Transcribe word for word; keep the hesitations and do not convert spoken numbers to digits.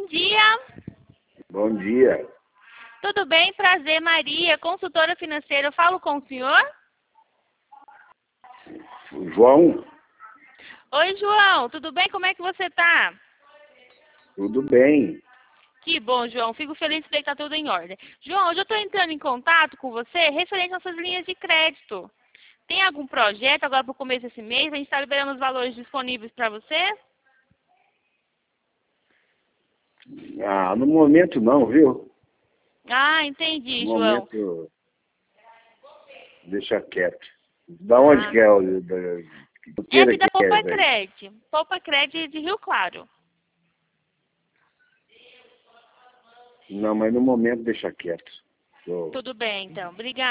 dia. Bom dia. Tudo bem? Prazer, Maria, consultora financeira. Eu falo com o senhor? João? Oi, João. Tudo bem? Como é que você tá? Tudo bem. Que bom, João. Fico feliz de ver que está tudo em ordem. João, hoje eu estou entrando em contato com você referente às suas linhas de crédito. Tem algum projeto agora para o começo desse mês? A gente está liberando os valores disponíveis para você? Ah, no momento não, viu? Ah, entendi, No João. momento, deixa quieto. Da onde Ah. que é o... Da, que É feira aqui da que é, Poupa velho? Cred. Poupa Cred de Rio Claro. Não, mas no momento deixa quieto. Tô- Tudo bem, então. Obrigada.